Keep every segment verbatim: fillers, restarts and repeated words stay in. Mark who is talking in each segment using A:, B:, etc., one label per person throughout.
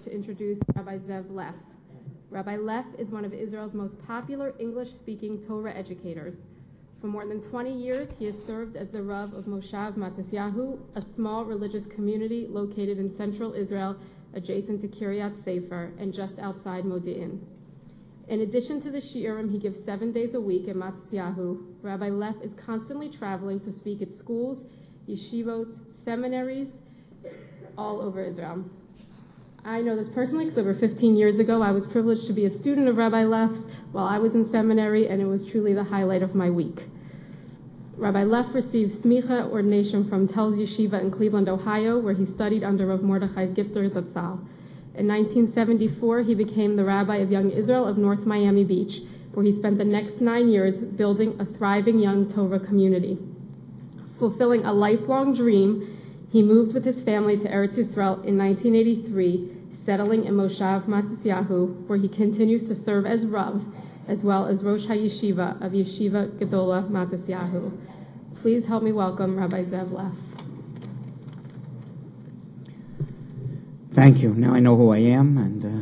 A: to introduce Rabbi Zev Leff. Rabbi Leff is one of Israel's most popular English-speaking Torah educators. For more than twenty years, he has served as the Rav of Moshav Matisyahu, a small religious community located in central Israel, adjacent to Kiryat Sefer and just outside Modi'in. In addition to the shiurim he gives seven days a week at Matisyahu, Rabbi Leff is constantly traveling to speak at schools, yeshivot, seminaries, all over Israel. I know this personally because over fifteen years ago I was privileged to be a student of Rabbi Leff's while I was in seminary, and it was truly the highlight of my week. Rabbi Leff received smicha ordination from Telz Yeshiva in Cleveland, Ohio, where he studied under Rav Mordechai Gifter Zatzal. In nineteen seventy-four, he became the rabbi of Young Israel of North Miami Beach, where he spent the next nine years building a thriving young Torah community. Fulfilling a lifelong dream, he moved with his family to Eretz Yisrael in nineteen eighty-three, settling in Moshav Matisyahu, where he continues to serve as Rav, as well as Rosh HaYeshiva of Yeshiva Gedola Matisyahu. Please help me welcome Rabbi Zev Leff.
B: Thank you. Now I know who I am, and uh,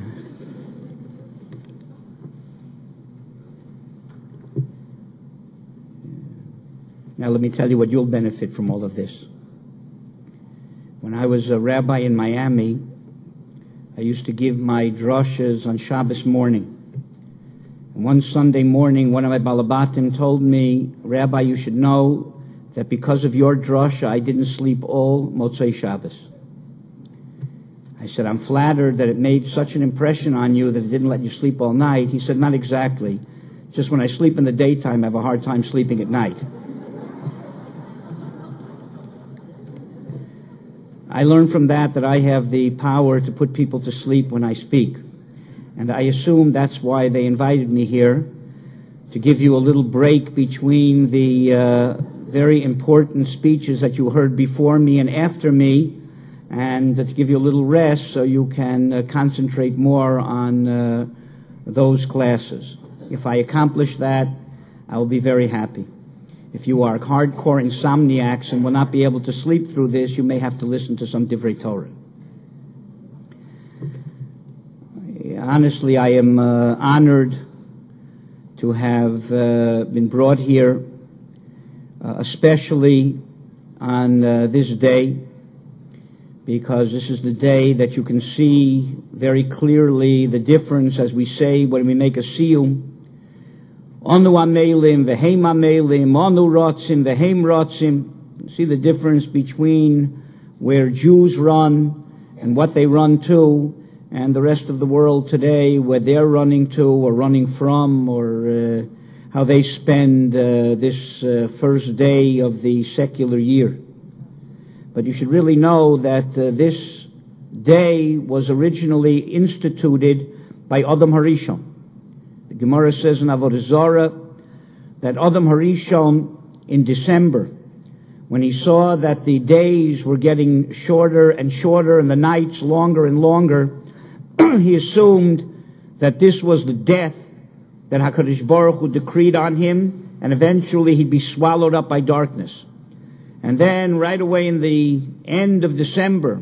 B: now let me tell you what you'll benefit from all of this. When I was a rabbi in Miami, I used to give my drashas on Shabbos morning. And one Sunday morning, one of my balabatim told me, Rabbi, you should know that because of your drasha, I didn't sleep all Motzei Shabbos. I said, I'm flattered that it made such an impression on you that it didn't let you sleep all night. He said, not exactly. Just when I sleep in the daytime, I have a hard time sleeping at night. I learned from that that I have the power to put people to sleep when I speak. And I assume that's why they invited me here, to give you a little break between the uh, very important speeches that you heard before me and after me, and to give you a little rest so you can uh, concentrate more on uh, those classes. If I accomplish that, I will be very happy. If you are hardcore insomniacs and will not be able to sleep through this, you may have to listen to some Divrei Torah. Honestly, I am uh, honored to have uh, been brought here, uh, especially on uh, this day, because this is the day that you can see very clearly the difference, as we say when we make a siyum. Onu amelim, v'heim amelim, onu rotzim, v'heim rotzim. See the difference between where Jews run and what they run to, and the rest of the world today, where they're running to or running from, or uh, how they spend uh, this uh, first day of the secular year. But you should really know that uh, this day was originally instituted by Adam Harishon. The Gemara says in Avodah Zarah that Adam Harishon in December, when he saw that the days were getting shorter and shorter and the nights longer and longer, he assumed that this was the death that HaKadosh Baruch Hu decreed on him, and eventually he'd be swallowed up by darkness. And then right away in the end of December,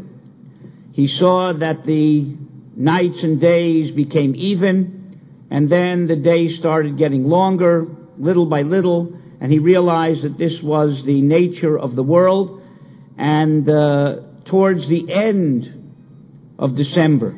B: he saw that the nights and days became even, and then the days started getting longer, little by little, and he realized that this was the nature of the world. And uh, towards the end of December,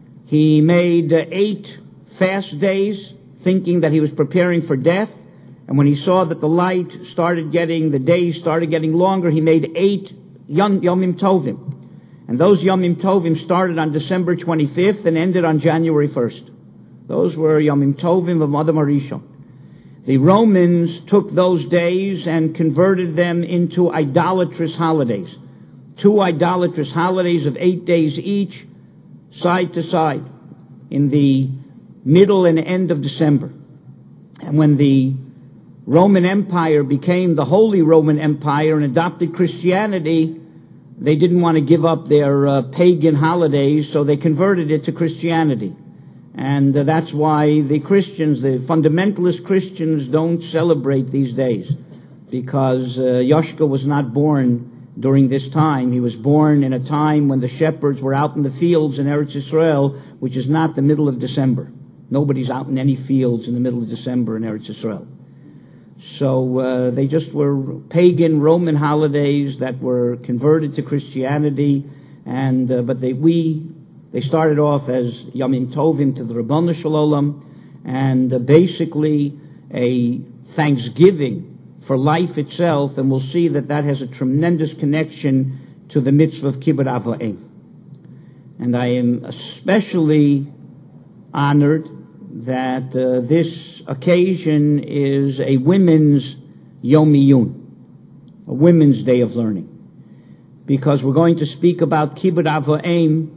B: he made uh, eight fast days, thinking that he was preparing for death. And when he saw that the light started getting, the days started getting longer, he made eight Yom, Yomim Tovim. And those Yomim Tovim started on December twenty-fifth and ended on January first. Those were Yomim Tovim of Adam Harishon. The Romans took those days and converted them into idolatrous holidays. Two idolatrous holidays of eight days each, side to side, in the middle and end of December. And when the Roman Empire became the Holy Roman Empire and adopted Christianity, they didn't want to give up their uh, pagan holidays, so they converted it to Christianity. And uh, that's why the Christians, the fundamentalist Christians, don't celebrate these days, because uh, Yoshka was not born during this time. He was born in a time when the shepherds were out in the fields in Eretz Yisrael, which is not the middle of December. Nobody's out in any fields in the middle of December in Eretz Yisrael. So uh, they just were pagan Roman holidays that were converted to Christianity, and uh, but they we they started off as Yamim Tovim to the Ribono Shel Olam, and uh, basically a thanksgiving for life itself, and we'll see that that has a tremendous connection to the mitzvah of Kibbud Av Va'em. And I am especially honored that uh, this occasion is a women's Yom Iyun, a women's day of learning, because we're going to speak about Kibbud Av Va'em,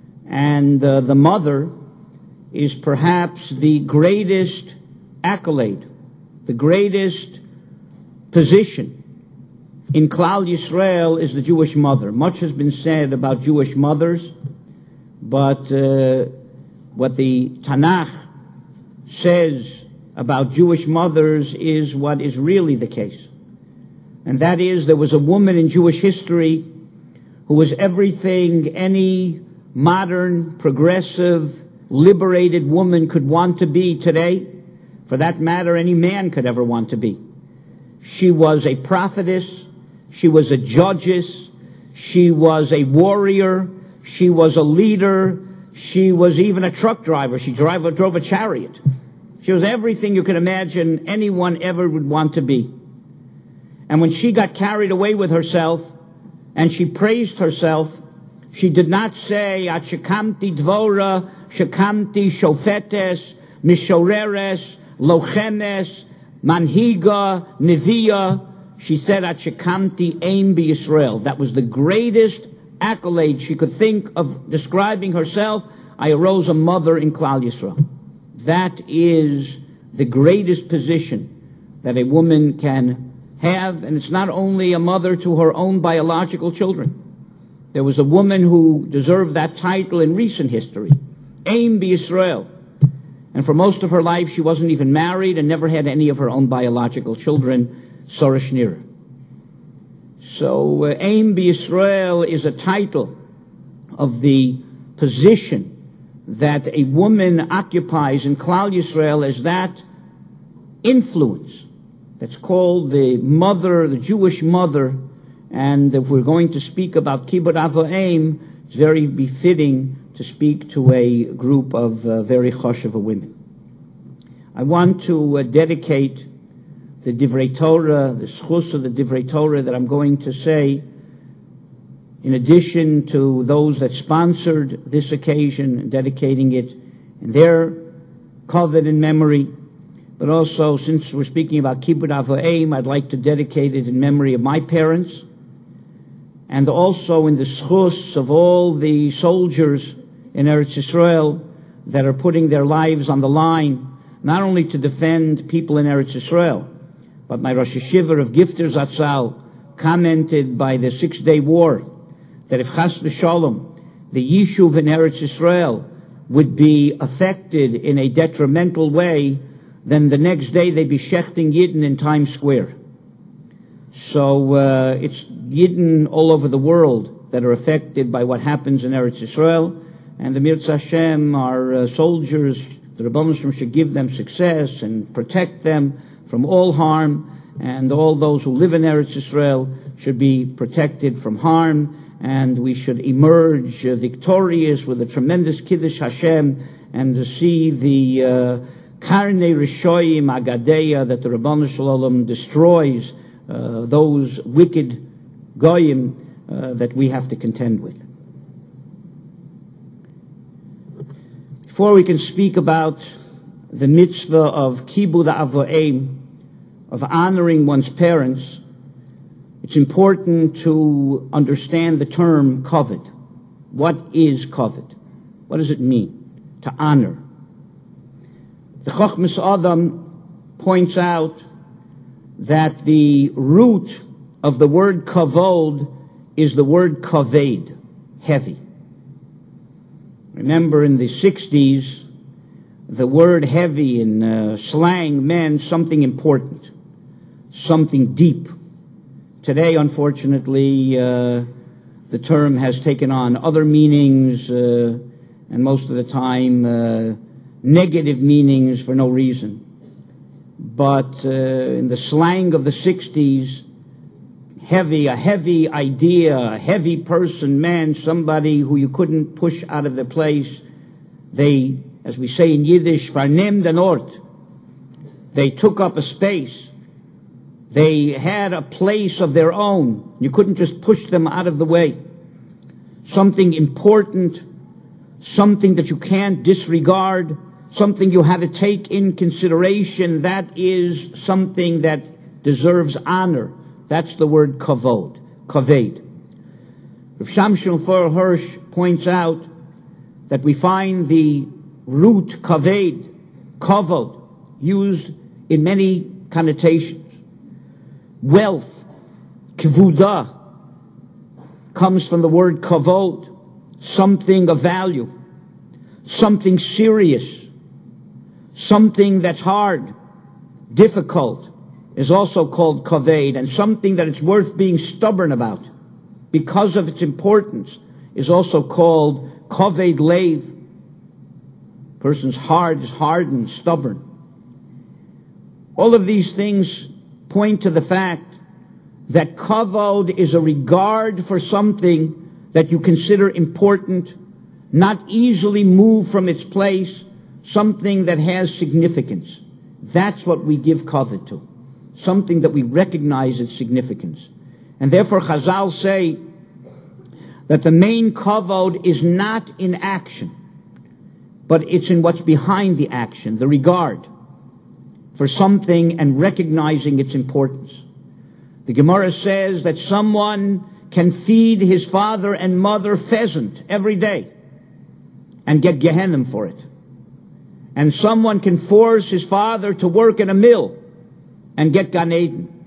B: and uh, the mother is perhaps the greatest accolade, the greatest position in Klal Yisrael is the Jewish mother. Much has been said about Jewish mothers, but uh, what the Tanakh says about Jewish mothers is what is really the case. And that is, there was a woman in Jewish history who was everything any modern, progressive, liberated woman could want to be today. For that matter, any man could ever want to be. She was a prophetess, she was a judges, she was a warrior, she was a leader, she was even a truck driver. She drove, drove a chariot. She was everything you could imagine anyone ever would want to be. And when she got carried away with herself and she praised herself, she did not say, At shekamti dvora, shekamti shofetes, mishoreres, lochemes, manhiga, neviah. She said, At shekamti aim bi Yisrael. That was the greatest accolade she could think of describing herself. I arose a mother in Klal Yisrael. That is the greatest position that a woman can have, and it's not only a mother to her own biological children. There was a woman who deserved that title in recent history, Aim B'Yisrael. And for most of her life, she wasn't even married and never had any of her own biological children, Sarah Schneer. So, uh, Aim B'Yisrael is a title of the position that a woman occupies in Klal Yisrael as that influence that's called the mother, the Jewish mother. And if we're going to speak about Kibbud Av Va'em, it's very befitting to speak to a group of uh, very choshev women. I want to uh, dedicate the Divrei Torah, the schus of the Divrei Torah that I'm going to say, in addition to those that sponsored this occasion, dedicating it in their covenant memory, but also, since we're speaking about Kibbud Av Va'em, I'd like to dedicate it in memory of my parents, and also in the schus of all the soldiers in Eretz Yisrael that are putting their lives on the line, not only to defend people in Eretz Yisrael, but my Rosh Yeshiva of Gifter Zatzal commented by the Six-Day War that if Chas v'Shalom, the Yishuv in Eretz Yisrael would be affected in a detrimental way, then the next day they'd be shechting Yidden in Times Square. So uh, it's Yidden all over the world that are affected by what happens in Eretz Yisrael, and the Mirz Hashem, our uh, soldiers, the Ribono Shel Olam should give them success and protect them from all harm, and all those who live in Eretz Yisrael should be protected from harm, and we should emerge uh, victorious with a tremendous Kiddush Hashem, and to see the uh, Karnei Rishoyim Agadeya, that the Ribono Shel Olam destroys uh, those wicked Goyim uh, that we have to contend with. Before we can speak about the mitzvah of Kibbud Av Va'em, of honoring one's parents, it's important to understand the term kavod. What is kavod? What does it mean? To honor. The Chochmas Adam points out that the root of the word kavod is the word kaved, heavy. Remember, in the sixties, the word heavy in uh, slang meant something important, something deep, Today, unfortunately, uh, the term has taken on other meanings, uh, and most of the time, uh, negative meanings for no reason. But uh, in the slang of the sixties, heavy, a heavy idea, a heavy person meant somebody who you couldn't push out of their place. They, as we say in Yiddish, verneem den Ort. They took up a space. They had a place of their own. You couldn't just push them out of the way. Something important, something that you can't disregard, something you have to take in consideration. That is something that deserves honor. That's the word kavod, kaved. Rav Shamshon Fur Hirsch points out that we find the root kaved, kavod, used in many connotations. Wealth, kivuda, comes from the word kavod, something of value, something serious, something that's hard, difficult, is also called kaved, and something that it's worth being stubborn about because of its importance is also called kaved leiv. Person's heart is hardened, stubborn. All of these things point to the fact that kavod is a regard for something that you consider important, not easily moved from its place, something that has significance. That's what we give kavod to, something that we recognize its significance. And therefore Chazal say that the main kavod is not in action, but it's in what's behind the action, the regard for something and recognizing its importance. The Gemara says that someone can feed his father and mother pheasant every day and get Gehenna for it. And someone can force his father to work in a mill and get Gan Eden.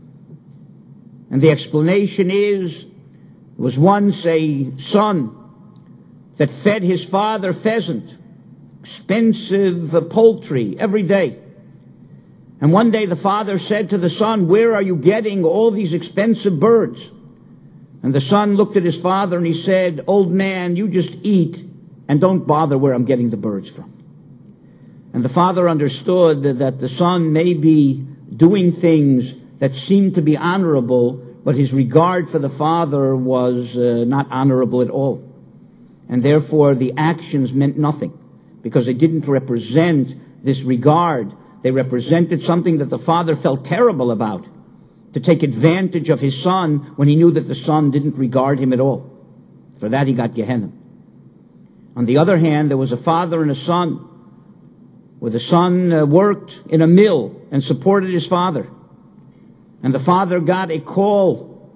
B: And the explanation is, there was once a son that fed his father pheasant, expensive uh, poultry, every day. And one day the father said to the son, "Where are you getting all these expensive birds?" And the son looked at his father and he said, "Old man, you just eat and don't bother where I'm getting the birds from." And the father understood that the son may be doing things that seemed to be honorable, but his regard for the father was uh, not honorable at all. And therefore the actions meant nothing, because they didn't represent this regard. They represented something that the father felt terrible about, to take advantage of his son when he knew that the son didn't regard him at all. For that he got Gehenna. On the other hand, there was a father and a son, where the son uh, worked in a mill and supported his father. And the father got a call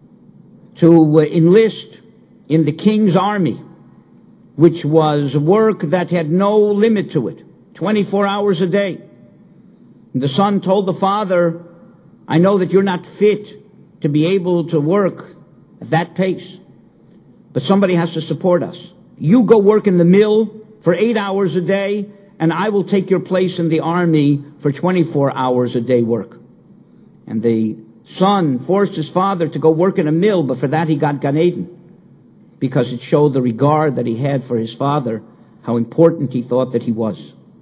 B: to uh, enlist in the king's army, which was work that had no limit to it, twenty-four hours a day. And the son told the father, "I know that you're not fit to be able to work at that pace, but somebody has to support us. You go work in the mill for eight hours a day, and I will take your place in the army for twenty-four hours a day work." And the son forced his father to go work in a mill, but for that he got Gan Eden, because it showed the regard that he had for his father, how important he thought that he was.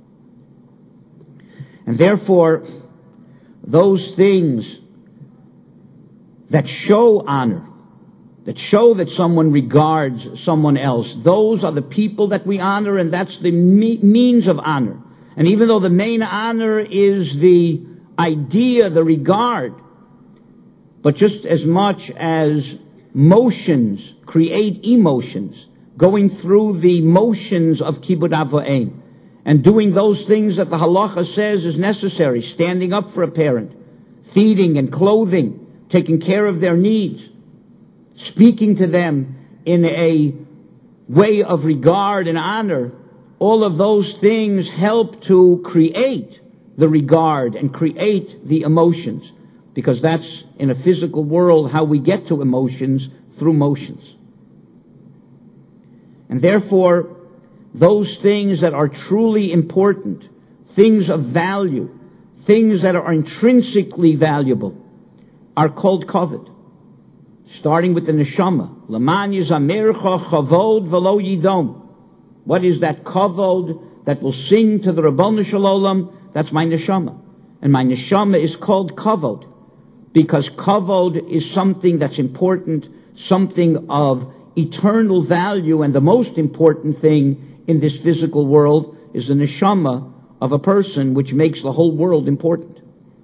B: And therefore, those things that show honor, that show that someone regards someone else, those are the people that we honor, and that's the me- means of honor. And even though the main honor is the idea, the regard, but just as much as motions create emotions, going through the motions of Kibud Av V'Em, and doing those things that the halacha says is necessary, standing up for a parent, feeding and clothing, taking care of their needs, speaking to them in a way of regard and honor, all of those things help to create the regard and create the emotions, because that's, in a physical world, how we get to emotions, through motions. And therefore, those things that are truly important, things of value, things that are intrinsically valuable, are called kavod. Starting with the neshama. L'man yizamircha chavod v'lo yidom. What is that kavod that will sing to the Rabbanu Shalom? That's my neshama. And my neshama is called kavod, because kavod is something that's important, something of eternal value, and the most important thing in this physical world is the neshama of a person, which makes the whole world important.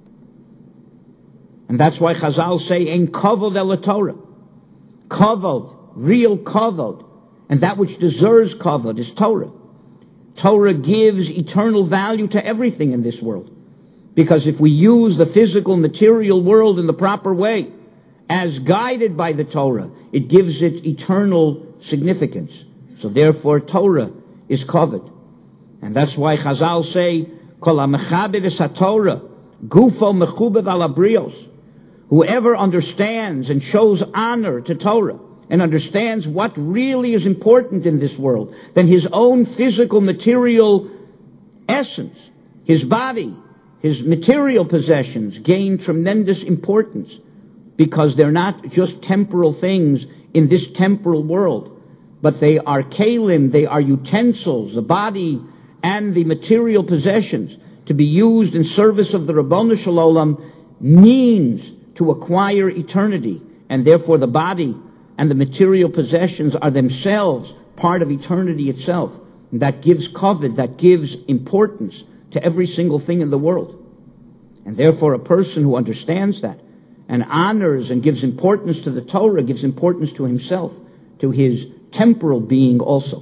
B: And that's why Chazal say, Ein kavod el Torah. Kavod, real kavod, and that which deserves kavod is Torah. Torah gives eternal value to everything in this world. Because if we use the physical, material world in the proper way, as guided by the Torah, it gives it eternal significance. So therefore, Torah is kavod. And that's why Chazal say, Kol ha-mechabed es ha-Torah, gufo mechubed al habrios. Whoever understands and shows honor to Torah, and understands what really is important in this world, then his own physical, material essence, his body, his material possessions gain tremendous importance, because they're not just temporal things in this temporal world, but they are kalim, they are utensils, the body and the material possessions to be used in service of the Rabbanu Shalom means to acquire eternity, and therefore the body and the material possessions are themselves part of eternity itself. And that gives kavod, that gives importance to every single thing in the world. And therefore a person who understands that and honors and gives importance to the Torah gives importance to himself, to his temporal being also.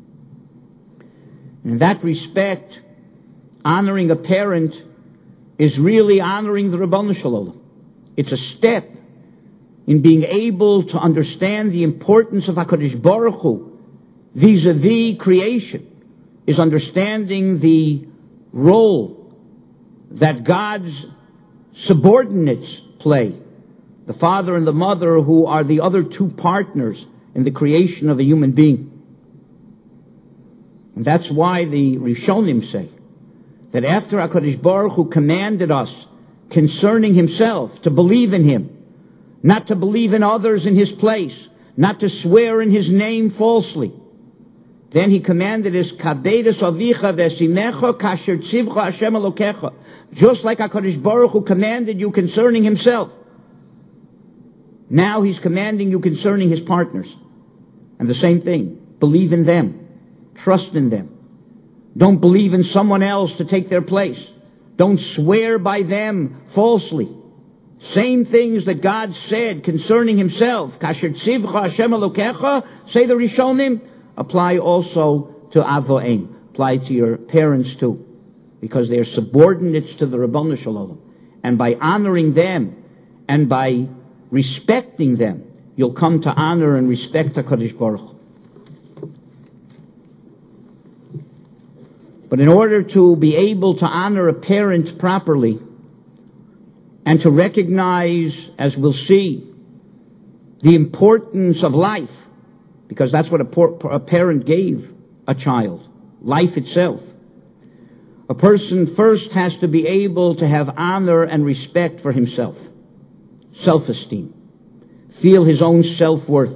B: And in that respect, honoring a parent is really honoring the Rabbanu Shalom. It's a step in being able to understand the importance of HaKadosh Baruch Hu vis-a-vis creation, is understanding the role that God's subordinates play, the father and the mother, who are the other two partners in the creation of a human being. And that's why the Rishonim say that after HaKadosh Baruch Hu commanded us concerning himself to believe in him, not to believe in others in his place, not to swear in his name falsely, then he commanded us, Kadedes avicha v'esimecha kasher tzivcha Hashem Elokecha, just like HaKadosh Baruch Hu commanded you concerning himself. Now he's commanding you concerning his partners. And the same thing, believe in them, trust in them. Don't believe in someone else to take their place. Don't swear by them falsely. Same things that God said concerning himself, Kasher tzivcha Hashem Elokecha, say the Rishonim, apply also to avoim, apply to your parents too, because they are subordinates to the Rabbanu Shalom. And by honoring them and by respecting them, you'll come to honor and respect HaKadosh Baruch Hu. But in order to be able to honor a parent properly, and to recognize, as we'll see, the importance of life, because that's what a, por- a parent gave a child, life itself. A person first has to be able to have honor and respect for himself, self-esteem, feel his own self-worth.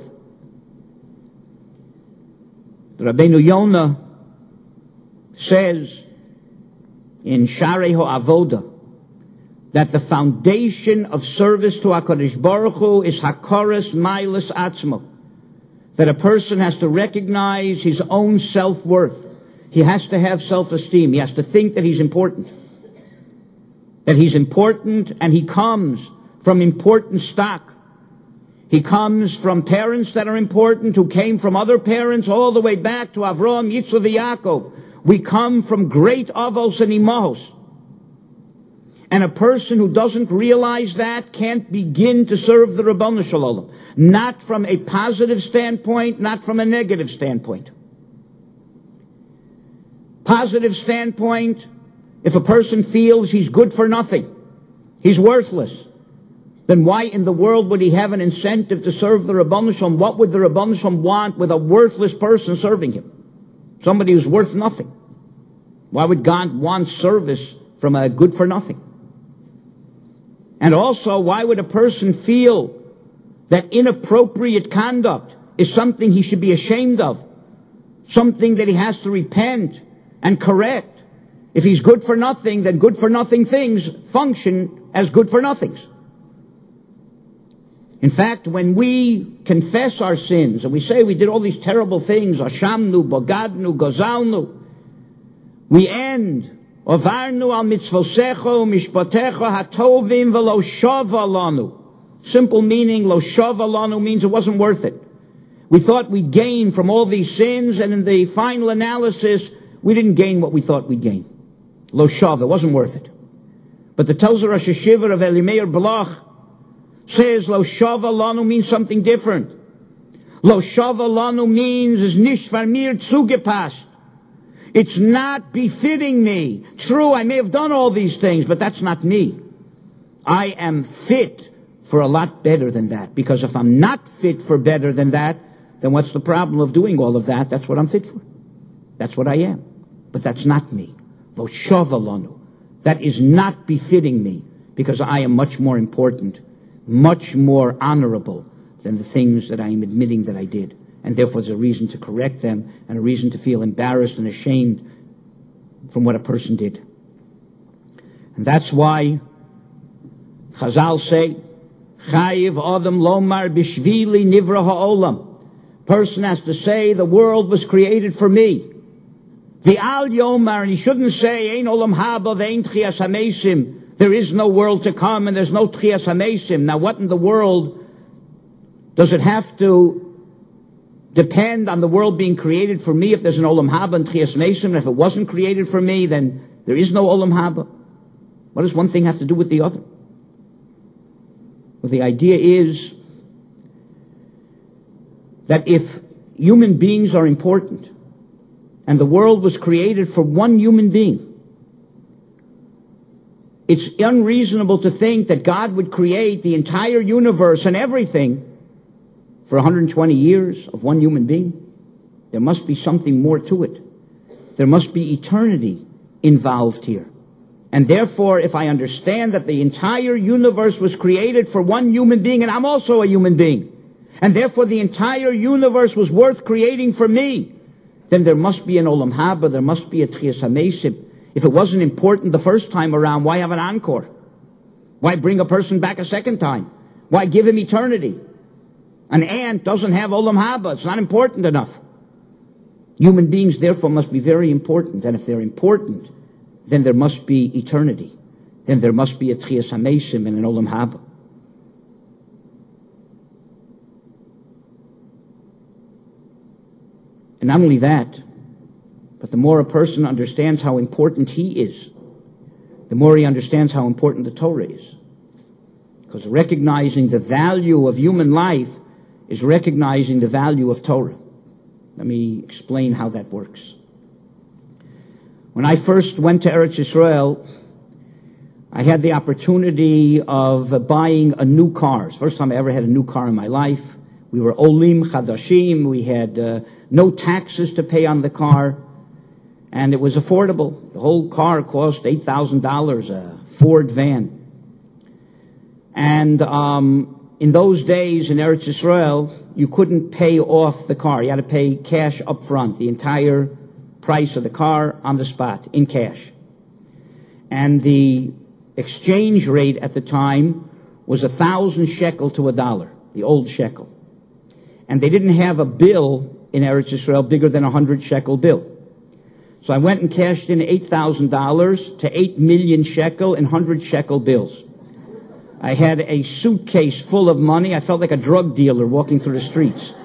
B: The Rabbeinu Yonah says in Sharei HaAvodah that the foundation of service to HaKadosh Baruch Hu is Hakaras Mailas Atzmo, that a person has to recognize his own self-worth. He has to have self-esteem. He has to think that he's important. That he's important, and he comes from important stock. He comes from parents that are important, who came from other parents all the way back to Avraham, Yitzchak, and Yaakov. We come from great avos and imahos. And a person who doesn't realize that can't begin to serve the Rabbanu Shalom. Not from a positive standpoint, not from a negative standpoint. Positive standpoint, if a person feels he's good for nothing, he's worthless, then why in the world would he have an incentive to serve the Rabbanu Shalom? What would the Rabbanu Shalom want with a worthless person serving him? Somebody who's worth nothing. Why would God want service from a good for nothing? And also, why would a person feel that inappropriate conduct is something he should be ashamed of, something that he has to repent and correct? If he's good for nothing, then good for nothing things function as good for nothings. In fact, when we confess our sins and we say we did all these terrible things, Ashamnu, Bogadnu, Gozalnu, we end, Ovarnu al mitzvosecho, mishpatecho hatovim velo shova lanu. Simple meaning, lo shova lanu means it wasn't worth it. We thought we'd gain from all these sins, and in the final analysis, we didn't gain what we thought we'd gain. Lo shava, it wasn't worth it. But the Telzer Rosh Hashiva of Elimeir Bloch says Lo shava lanu means something different. Lo shava lanu means is nicht var mir zugepasst. It's not befitting me. True, I may have done all these things, but that's not me. I am fit for a lot better than that. Because if I'm not fit for better than that, then what's the problem of doing all of that? That's what I'm fit for. That's what I am. But that's not me. Lo shava lanu. That is not befitting me, because I am much more important, much more honorable than the things that I am admitting that I did. And therefore there's a reason to correct them and a reason to feel embarrassed and ashamed from what a person did. And that's why Chazal say, Chayiv Adam Lomar Bishvili Nivra Ha'olam. Person has to say, the world was created for me. The Al Yomar, and he shouldn't say, Ein Olam Haba Ve'ein Tchias HaMesim. There is no world to come and there's no Tchias HaMesim. Now what in the world does it have to depend on the world being created for me if there's an Olam Haba and Tchias HaMesim? And if it wasn't created for me, then there is no Olam Haba. What does one thing have to do with the other? Well, the idea is that if human beings are important, and the world was created for one human being, it's unreasonable to think that God would create the entire universe and everything for one hundred twenty years of one human being. There must be something more to it. There must be eternity involved here. And therefore, if I understand that the entire universe was created for one human being, and I'm also a human being, and therefore the entire universe was worth creating for me, then there must be an Olam Haba, there must be a Tchias HaMesim. If it wasn't important the first time around, why have an encore? Why bring a person back a second time? Why give him eternity? An ant doesn't have Olam Haba. It's not important enough. Human beings, therefore, must be very important. And if they're important, then there must be eternity. Then there must be a Tchias HaMesim and an Olam Haba. And not only that, but the more a person understands how important he is, the more he understands how important the Torah is. Because recognizing the value of human life is recognizing the value of Torah. Let me explain how that works. When I first went to Eretz Yisrael, I had the opportunity of buying a new car. It's the first time I ever had a new car in my life. We were Olim Chadashim. We had uh, no taxes to pay on the car. And it was affordable. The whole car cost eight thousand dollars, a Ford van. And um, in those days in Eretz Yisrael, you couldn't pay off the car. You had to pay cash up front, the entire price of the car on the spot, in cash. And the exchange rate at the time was a thousand shekel to a dollar, the old shekel. And they didn't have a bill in Eretz Yisrael bigger than a hundred shekel bill. So I went and cashed in eight thousand dollars to eight million shekel in hundred shekel bills. I had a suitcase full of money. I felt like a drug dealer walking through the streets.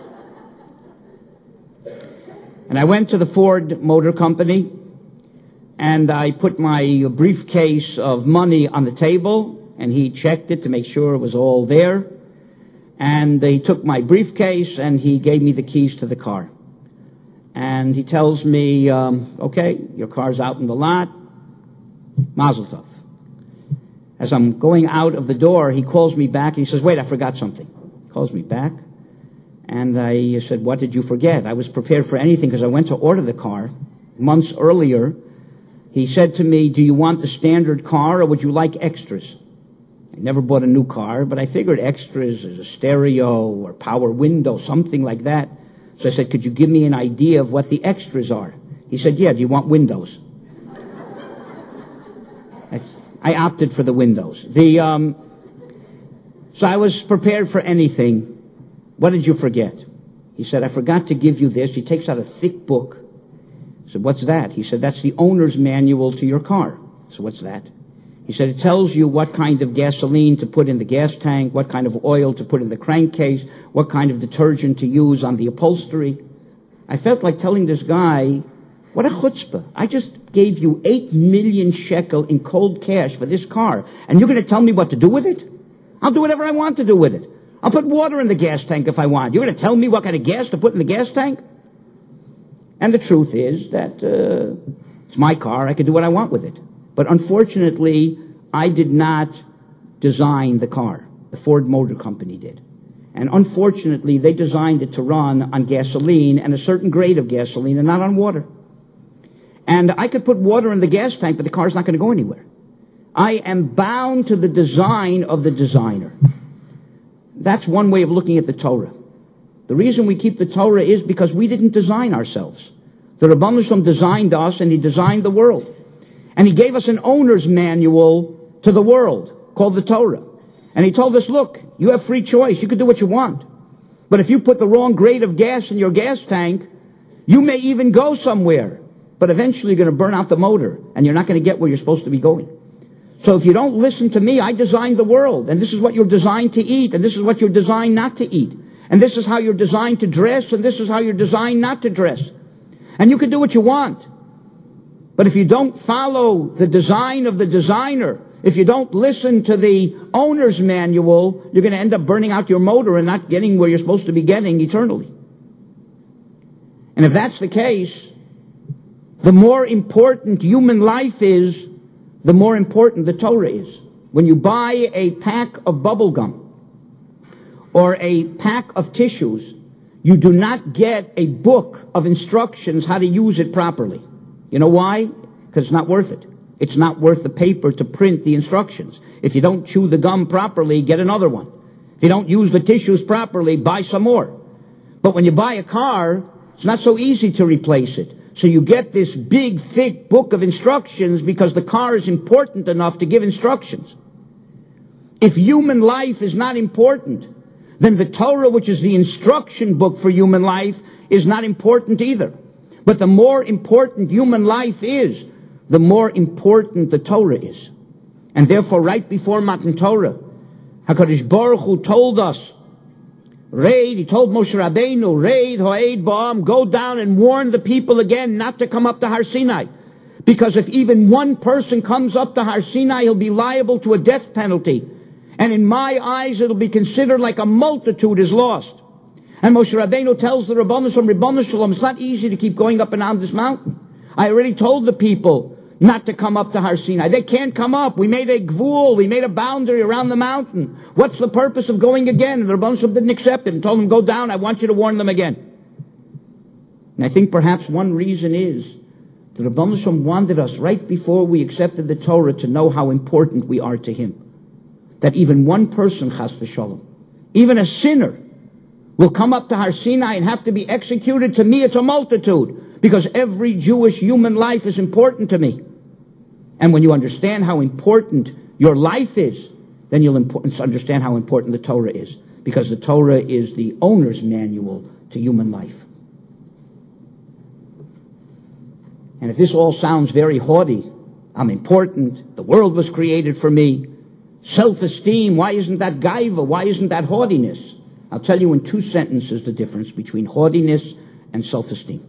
B: And I went to the Ford Motor Company, and I put my briefcase of money on the table, and he checked it to make sure it was all there. And he took my briefcase, and he gave me the keys to the car. And he tells me, um, okay, your car's out in the lot. Mazel tov. As I'm going out of the door, he calls me back, and he says, wait, I forgot something. He calls me back. And I said, what did you forget? I was prepared for anything because I went to order the car months earlier. He said to me, do you want the standard car or would you like extras? I never bought a new car, but I figured extras as a stereo or power window, something like that. So I said, could you give me an idea of what the extras are? He said, yeah, do you want windows? That's, I opted for the windows. The, um, so I was prepared for anything. What did you forget? He said, I forgot to give you this. He takes out a thick book. I said, what's that? He said, that's the owner's manual to your car. So what's that? He said, it tells you what kind of gasoline to put in the gas tank, what kind of oil to put in the crankcase, what kind of detergent to use on the upholstery. I felt like telling this guy, what a chutzpah. I just gave you eight million shekel in cold cash for this car, and you're going to tell me what to do with it? I'll do whatever I want to do with it. I'll put water in the gas tank if I want. You're going to tell me what kind of gas to put in the gas tank? And the truth is that uh, it's my car. I can do what I want with it. But unfortunately, I did not design the car. The Ford Motor Company did. And unfortunately, they designed it to run on gasoline and a certain grade of gasoline and not on water. And I could put water in the gas tank, but the car's not going to go anywhere. I am bound to the design of the designer. That's one way of looking at the Torah. The reason we keep the Torah is because we didn't design ourselves. The Rebbeinu Shalom designed us, and he designed the world. And he gave us an owner's manual to the world called the Torah. And he told us, look, you have free choice. You can do what you want. But if you put the wrong grade of gas in your gas tank, you may even go somewhere. But eventually you're going to burn out the motor, and you're not going to get where you're supposed to be going. So if you don't listen to me, I designed the world, and this is what you're designed to eat, and this is what you're designed not to eat. And this is how you're designed to dress, and this is how you're designed not to dress. And you can do what you want. But if you don't follow the design of the designer, if you don't listen to the owner's manual, you're going to end up burning out your motor and not getting where you're supposed to be getting eternally. And if that's the case, the more important human life is, the more important the Torah is. When you buy a pack of bubble gum or a pack of tissues, you do not get a book of instructions how to use it properly. You know why? Because it's not worth it. It's not worth the paper to print the instructions. If you don't chew the gum properly, get another one. If you don't use the tissues properly, buy some more. But when you buy a car, it's not so easy to replace it. So you get this big, thick book of instructions because the car is important enough to give instructions. If human life is not important, then the Torah, which is the instruction book for human life, is not important either. But the more important human life is, the more important the Torah is. And therefore, right before Matan Torah, HaKadosh Baruch Hu told us, Raid, he told Moshe Rabbeinu, Raid, Ho'ed Ba'am, go down and warn the people again not to come up to Har Sinai. Because if even one person comes up to Har Sinai, he'll be liable to a death penalty. And in my eyes, it'll be considered like a multitude is lost. And Moshe Rabbeinu tells the Rebbeinu Shalom, Rebbeinu Shalom, it's not easy to keep going up and down this mountain. I already told the people not to come up to Har Sinai. They can't come up. We made a gvul, we made a boundary around the mountain. What's the purpose of going again? And the Rebbeinu Shalom didn't accept it and told them, go down, I want you to warn them again. And I think perhaps one reason is the Rebbeinu Shalom wanted us right before we accepted the Torah to know how important we are to him. That even one person, chas v'shalom, even a sinner, will come up to Har Sinai and have to be executed. To me, it's a multitude, because every Jewish human life is important to me. And when you understand how important your life is, then you'll impo- understand how important the Torah is, because the Torah is the owner's manual to human life. And if this all sounds very haughty, I'm important, the world was created for me, self-esteem, why isn't that gaiva? Why isn't that haughtiness? I'll tell you in two sentences the difference between haughtiness and self-esteem.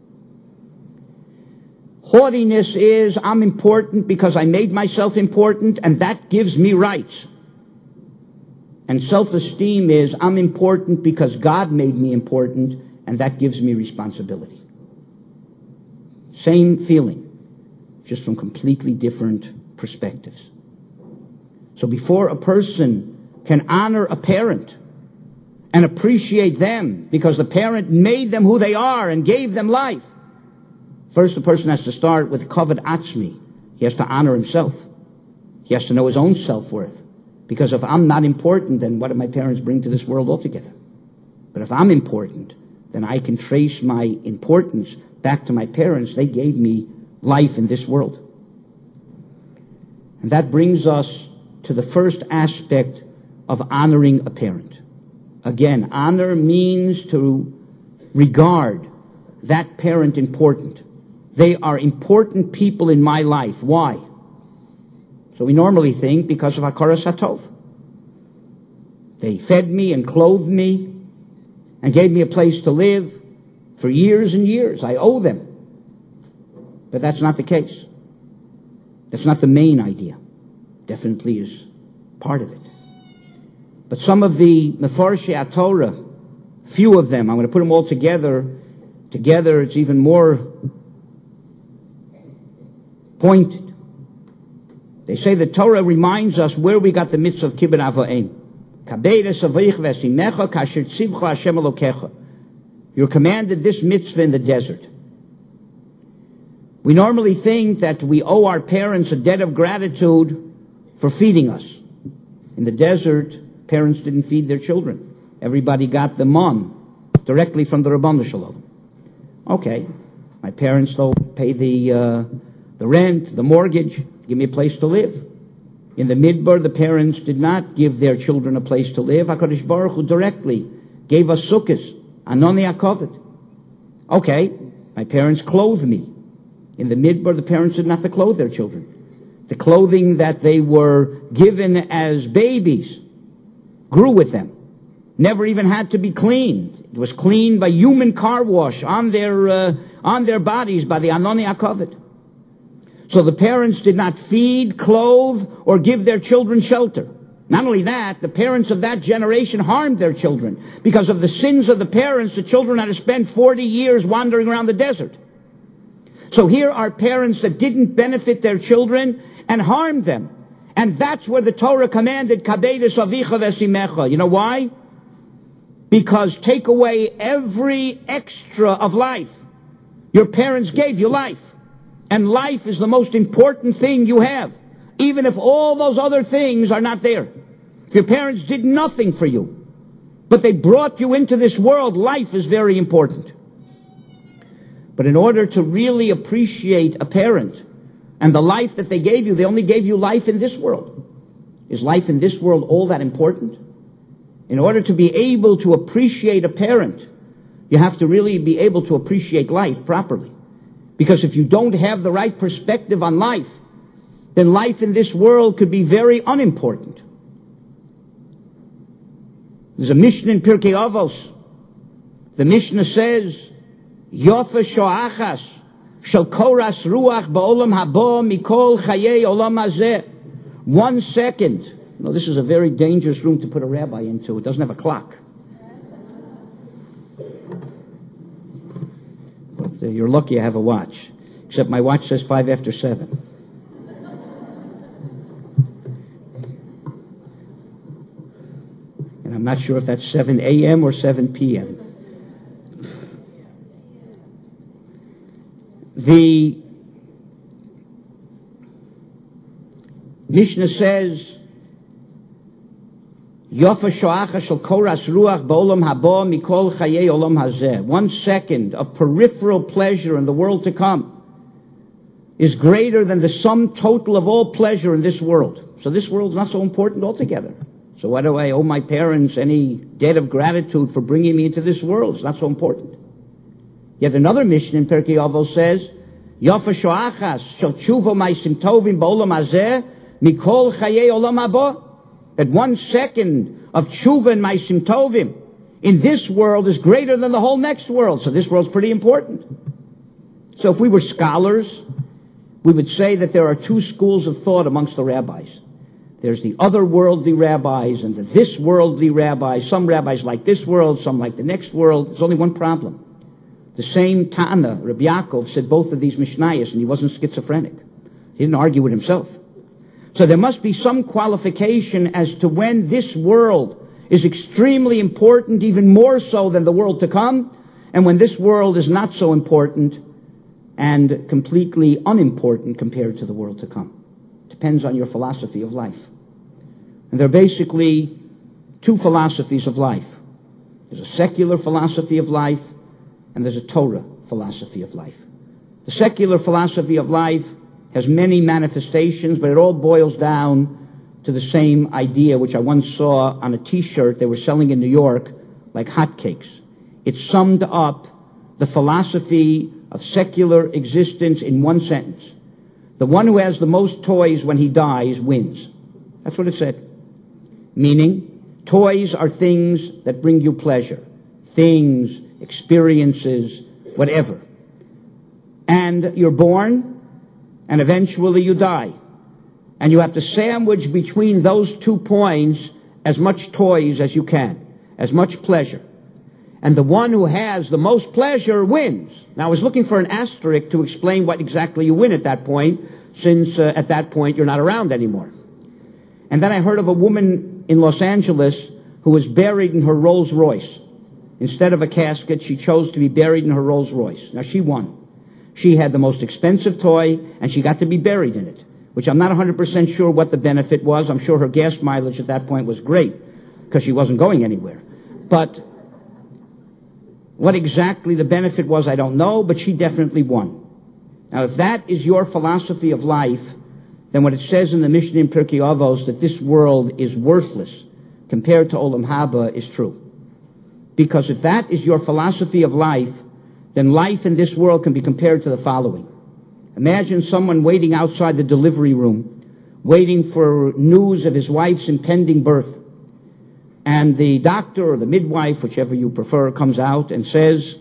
B: Haughtiness is, I'm important because I made myself important, and that gives me rights. And self-esteem is, I'm important because God made me important, and that gives me responsibility. Same feeling, just from completely different perspectives. So before a person can honor a parent and appreciate them because the parent made them who they are and gave them life, first the person has to start with kavod atzmi. He has to honor himself. He has to know his own self-worth, Because if I'm not important, then what do my parents bring to this world altogether? But if I'm important, then I can trace my importance back to my parents. They gave me life in this world. And that brings us to the first aspect of honoring a parent. Again, honor means to regard that parent important. They are important people in my life. Why? So we normally think because of Hakaras Hatov. They fed me and clothed me and gave me a place to live for years and years. I owe them. But that's not the case. That's not the main idea. Definitely is part of it. But some of the Mefarshei HaTorah, few of them, I'm going to put them all together. Together it's even more pointed. They say the Torah reminds us where we got the mitzvah of Kibbud Avoim. You're commanded this mitzvah in the desert. We normally think that we owe our parents a debt of gratitude for feeding us. In the desert, parents didn't feed their children. Everybody got the mom directly from the Rabbanu Shalom. Okay, my parents though pay the uh, the rent, the mortgage, give me a place to live. In the Midbar, the parents did not give their children a place to live. HaKadosh Baruch Hu directly gave us sukkahs, anoni hakovet. Okay, my parents clothed me. In the Midbar, the parents didn't have to clothe their children. The clothing that they were given as babies grew with them. Never even had to be cleaned. It was cleaned by human car wash on their uh, on their bodies by the anoni hakovet. So the parents did not feed, clothe, or give their children shelter. Not only that, the parents of that generation harmed their children. Because of the sins of the parents, the children had to spend forty years wandering around the desert. So here are parents that didn't benefit their children and harmed them. And that's where the Torah commanded, Kabedus avicha v'esimecha. You know why? Because take away every extra of life. Your parents gave you life. And life is the most important thing you have, even if all those other things are not there. If your parents did nothing for you, but they brought you into this world, life is very important. But in order to really appreciate a parent and the life that they gave you, they only gave you life in this world. Is life in this world all that important? In order to be able to appreciate a parent, you have to really be able to appreciate life properly. Because if you don't have the right perspective on life, then life in this world could be very unimportant. There's a Mishnah in Pirkei Avos. The Mishnah says, Yofa shoachas shel koras ruach ba'olam haba mikol chayei olam hazeh. One second. You know, this is a very dangerous room to put a rabbi into. It doesn't have a clock. But uh, you're lucky I have a watch. Except my watch says five after seven. And I'm not sure if that's seven a.m. or seven p.m. The Mishnah says, Yofa shoacha shel koras ruach ba'olam haba mikol chayei olam hazeh. One second of peripheral pleasure in the world to come is greater than the sum total of all pleasure in this world. So this world's not so important altogether. So why do I owe my parents any debt of gratitude for bringing me into this world? It's not so important. Yet another Mishnah in Pirkei Avos says, Yofa shoachas shel tshuva ma'asim tovim ba'olam hazeh mikol chayei olam haba. That one second of tshuva and ma'asim tovim in this world is greater than the whole next world. So this world's pretty important. So if we were scholars, we would say that there are two schools of thought amongst the rabbis. There's the otherworldly rabbis and the this worldly rabbis. Some rabbis like this world, some like the next world. There's only one problem. The same Tana, Rabbi Yaakov, said both of these Mishnayos, and he wasn't schizophrenic. He didn't argue with himself. So there must be some qualification as to when this world is extremely important, even more so than the world to come, and when this world is not so important and completely unimportant compared to the world to come. Depends on your philosophy of life. And there are basically two philosophies of life. There's a secular philosophy of life, and there's a Torah philosophy of life. The secular philosophy of life has many manifestations, but it all boils down to the same idea, which I once saw on a t-shirt they were selling in New York like hotcakes. It summed up the philosophy of secular existence in one sentence. The one who has the most toys when he dies wins. That's what it said. Meaning, toys are things that bring you pleasure. Things, experiences, whatever. And you're born, and eventually you die. And you have to sandwich between those two points as much toys as you can, as much pleasure. And the one who has the most pleasure wins. Now, I was looking for an asterisk to explain what exactly you win at that point, since uh, at that point you're not around anymore. And then I heard of a woman in Los Angeles who was buried in her Rolls Royce. Instead of a casket, she chose to be buried in her Rolls Royce. Now, she won. She had the most expensive toy, and she got to be buried in it, which I'm not one hundred percent sure what the benefit was. I'm sure her gas mileage at that point was great, because she wasn't going anywhere. But what exactly the benefit was, I don't know, but she definitely won. Now, if that is your philosophy of life, then what it says in the Mishnah in Pirkei Avos, that this world is worthless compared to Olam Haba, is true. Because if that is your philosophy of life, then life in this world can be compared to the following. Imagine someone waiting outside the delivery room, waiting for news of his wife's impending birth. And the doctor or the midwife, whichever you prefer, comes out and says,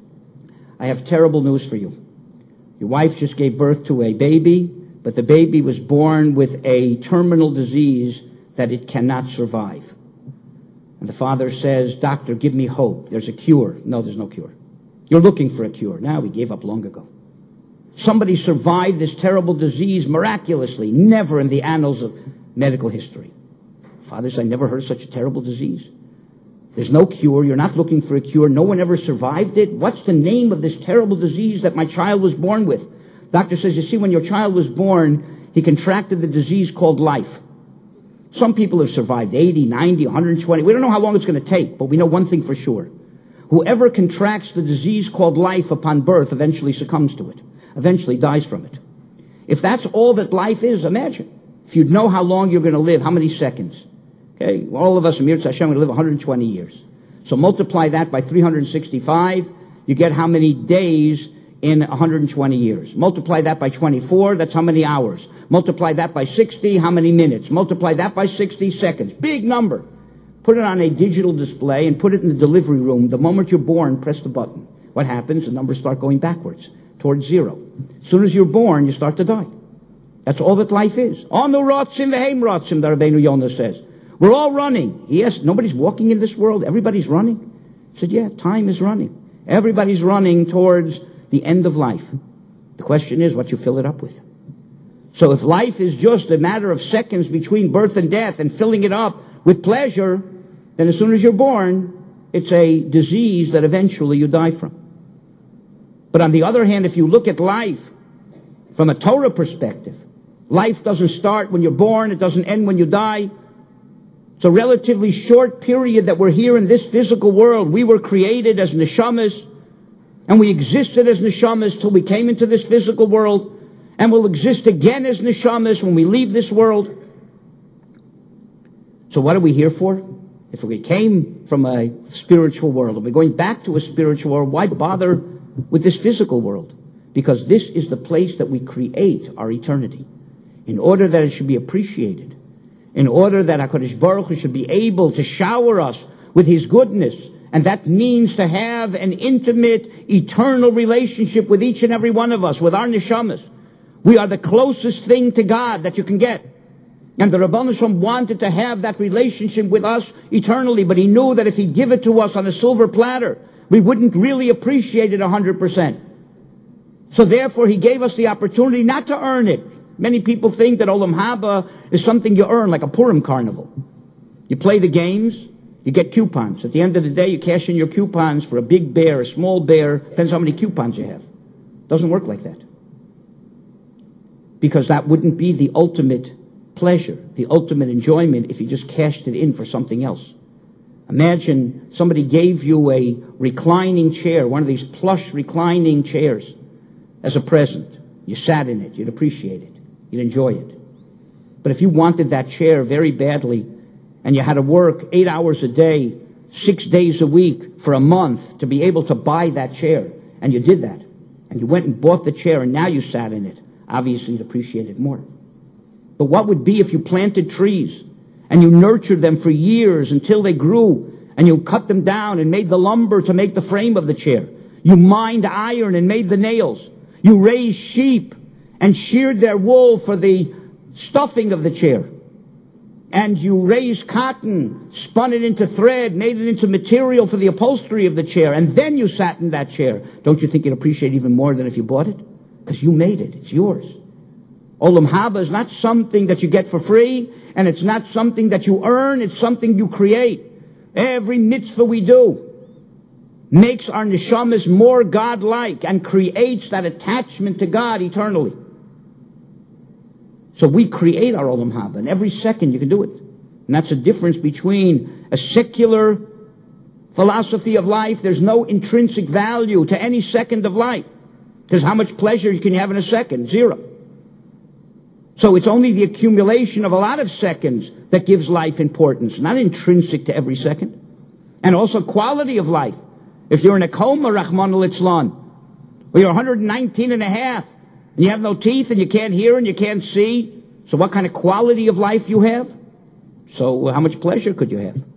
B: I have terrible news for you. Your wife just gave birth to a baby, but the baby was born with a terminal disease that it cannot survive. And the father says, doctor, give me hope. There's a cure. No, there's no cure. You're looking for a cure. Now, we gave up long ago. Somebody survived this terrible disease miraculously, never in the annals of medical history. Fathers, I never heard of such a terrible disease. There's no cure. You're not looking for a cure. No one ever survived it. What's the name of this terrible disease that my child was born with? Doctor says, you see, when your child was born, he contracted the disease called life. Some people have survived eighty, ninety, one hundred twenty. We don't know how long it's going to take, but we know one thing for sure. Whoever contracts the disease called life upon birth eventually succumbs to it, eventually dies from it. If that's all that life is, imagine. If you'd know how long you're going to live, how many seconds? Okay, all of us in Mirz Hashem are going to live one hundred twenty years. So multiply that by three hundred sixty-five, you get how many days in one hundred twenty years. Multiply that by twenty-four, that's how many hours. Multiply that by sixty, how many minutes? Multiply that by sixty seconds. Big number. Put it on a digital display and put it in the delivery room. The moment you're born, press the button. What happens? The numbers start going backwards, towards zero. As soon as you're born, you start to die. That's all that life is. Anu rotzim v'heim rotzim, the Rabbeinu Yonah says. We're all running. Yes, nobody's walking in this world. Everybody's running. He said, yeah, time is running. Everybody's running towards the end of life. The question is what you fill it up with. So if life is just a matter of seconds between birth and death and filling it up with pleasure, then as soon as you're born, it's a disease that eventually you die from. But on the other hand, if you look at life from a Torah perspective, life doesn't start when you're born, it doesn't end when you die. It's a relatively short period that we're here in this physical world. We were created as neshamas, and we existed as neshamas till we came into this physical world, and we'll exist again as neshamas when we leave this world. So what are we here for? If we came from a spiritual world, if we're going back to a spiritual world, why bother with this physical world? Because this is the place that we create our eternity, in order that it should be appreciated, in order that HaKadosh Baruch Hu should be able to shower us with His goodness. And that means to have an intimate, eternal relationship with each and every one of us, with our neshamas. We are the closest thing to God that you can get. And the Ribbono Shel Olam wanted to have that relationship with us eternally, but He knew that if He'd give it to us on a silver platter, we wouldn't really appreciate it one hundred percent. So therefore He gave us the opportunity not to earn it. Many people think that Olam Haba is something you earn, like a Purim carnival. You play the games, you get coupons. At the end of the day, you cash in your coupons for a big bear, a small bear, depends how many coupons you have. It doesn't work like that. Because that wouldn't be the ultimate pleasure, the ultimate enjoyment, if you just cashed it in for something else. Imagine somebody gave you a reclining chair, one of these plush reclining chairs, as a present. You sat in it, you'd appreciate it, you'd enjoy it. But if you wanted that chair very badly, and you had to work eight hours a day, six days a week for a month to be able to buy that chair, and you did that, and you went and bought the chair, and now you sat in it, obviously you'd appreciate it more. But what would be if you planted trees and you nurtured them for years until they grew, and you cut them down and made the lumber to make the frame of the chair? You mined iron and made the nails. You raised sheep and sheared their wool for the stuffing of the chair. And you raised cotton, spun it into thread, made it into material for the upholstery of the chair, and then you sat in that chair. Don't you think you'd appreciate it even more than if you bought it? Because you made it. It's yours. Olam Haba is not something that you get for free, and it's not something that you earn, it's something you create. Every mitzvah we do makes our neshamas more God-like and creates that attachment to God eternally. So we create our Olam Haba, and every second you can do it. And that's the difference between a secular philosophy of life. There's no intrinsic value to any second of life. Because how much pleasure can you have in a second? Zero. So it's only the accumulation of a lot of seconds that gives life importance, not intrinsic to every second. And also quality of life. If you're in a coma, Rahman al-Islam, or you're one hundred nineteen and a half, and you have no teeth, and you can't hear, and you can't see, so what kind of quality of life you have? So how much pleasure could you have?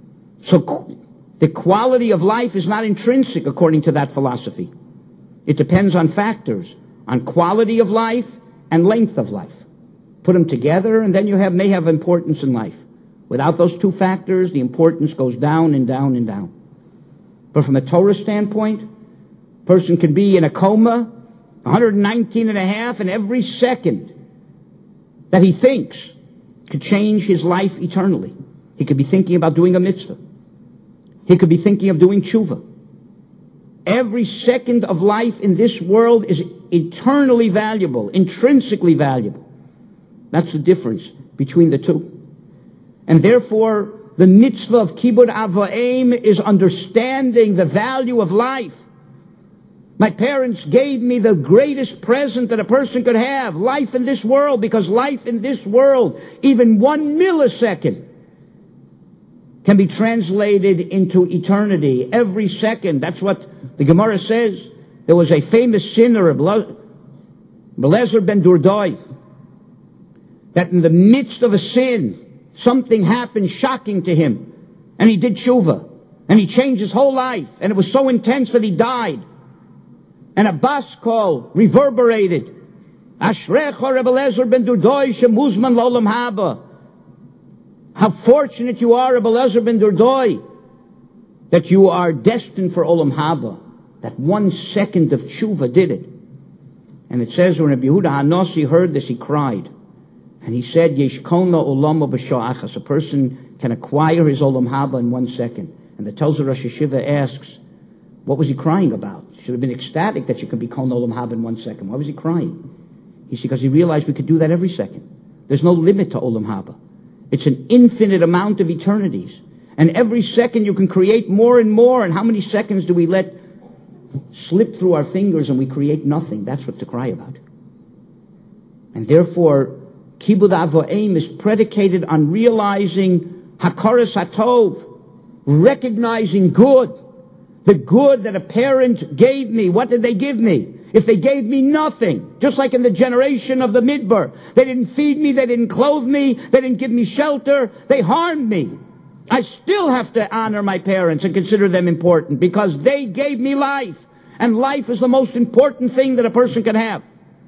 B: So the quality of life is not intrinsic according to that philosophy. It depends on factors, on quality of life and length of life. Put them together, and then you have may have importance in life. Without those two factors, the importance goes down and down and down. But from a Torah standpoint, a person can be in a coma, one hundred nineteen and a half, and every second that he thinks could change his life eternally. He could be thinking about doing a mitzvah. He could be thinking of doing tshuva. Every second of life in this world is eternally valuable, intrinsically valuable. That's the difference between the two. And therefore, the mitzvah of Kibud Av V'Em is understanding the value of life. My parents gave me the greatest present that a person could have, life in this world, because life in this world, even one millisecond, can be translated into eternity. Every second. That's what the Gemara says. There was a famous sinner, Belezer ben Durdai, that in the midst of a sin, something happened shocking to him, and he did tshuva, and he changed his whole life, and it was so intense that he died. And a bas call reverberated, Ashrecha Rebbe Lezer ben Durdai shemuzman l'olam haba. How fortunate you are, Rebbe Lezer ben Durdai, that you are destined for olam haba. That one second of tshuva did it. And it says when Rabbi Yehuda HaNasi heard this, he cried. And he said, Yesh kona olama b'sha'achas. A person can acquire his olam haba in one second. And the Telzer Rosh Hashiva asks, what was he crying about? Should have been ecstatic that you could be kona olam haba in one second. Why was he crying? He said, because he realized we could do that every second. There's no limit to olam haba. It's an infinite amount of eternities. And every second you can create more and more. And how many seconds do we let slip through our fingers and we create nothing? That's what to cry about. And therefore, Kibud Av V'Em is predicated on realizing Hakaras HaTov, recognizing good, the good that a parent gave me. What did they give me? If they gave me nothing, just like in the generation of the Midbar, they didn't feed me, they didn't clothe me, they didn't give me shelter, they harmed me. I still have to honor my parents and consider them important because they gave me life. And life is the most important thing that a person can have.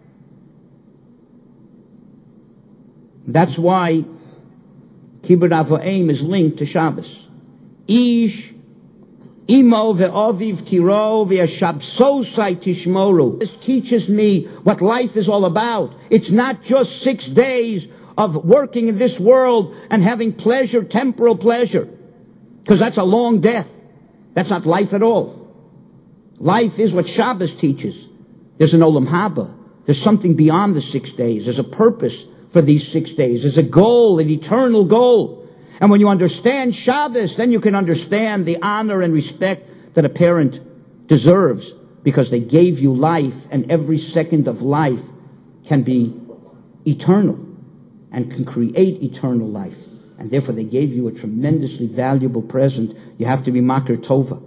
B: That's why Kibud Av V'Em is linked to Shabbos. Ish imo ve'oviv tiro ve'ashabsosai tishmoru. This teaches me what life is all about. It's not just six days of working in this world and having pleasure, temporal pleasure, because that's a long death. That's not life at all. Life is what Shabbos teaches. There's an olam haba. There's something beyond the six days. There's a purpose for these six days. There's a goal, an eternal goal. And when you understand Shabbos, then you can understand the honor and respect that a parent deserves, because they gave you life, and every second of life can be eternal and can create eternal life. And therefore they gave you a tremendously valuable present. You have to be Makir Tova.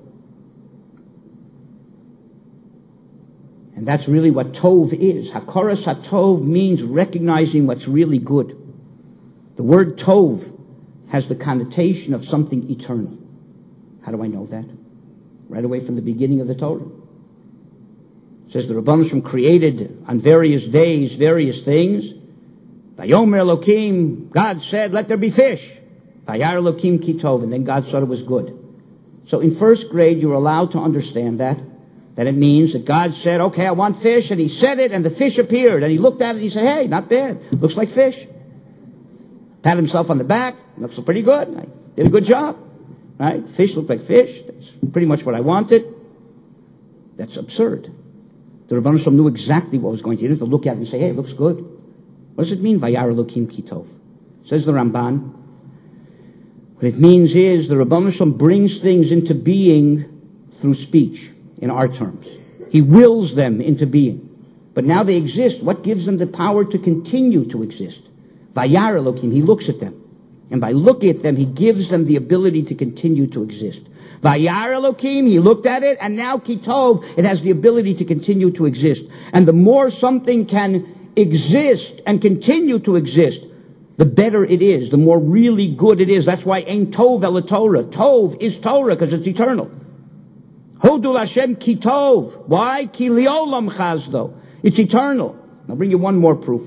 B: And that's really what Tov is. Hakoras HaTov means recognizing what's really good. The word Tov has the connotation of something eternal. How do I know that? Right away from the beginning of the Torah. It says the Rebbeinu Shem created on various days various things. Vayomer Elokim, God said, let there be fish. Vayar Elokim ki tov, and then God saw it was good. So in first grade you're allowed to understand that. That it means that God said, okay, I want fish, and He said it, and the fish appeared, and He looked at it, and He said, hey, not bad, looks like fish. Pat himself on the back, looks pretty good, I did a good job, right? Fish looked like fish, that's pretty much what I wanted. That's absurd. The Rebbeinu Shalom knew exactly what was going to, he didn't have to look at it and say, hey, it looks good. What does it mean, Vayar Elokim ki tov? Says the Ramban, what it means is the Rebbeinu Shalom brings things into being through speech. In our terms, He wills them into being. But now they exist. What gives them the power to continue to exist? Vayar Elokim, He looks at them. And by looking at them, He gives them the ability to continue to exist. Vayar Elokim, He looked at it, and now Ki Tov, it has the ability to continue to exist. And the more something can exist and continue to exist, the better it is, the more really good it is. That's why Ein Tov Ela Torah. Tov is Torah, because it's eternal. Hodul Hashem ki tov. Why? Ki liolam chazdo. It's eternal. I'll bring you one more proof.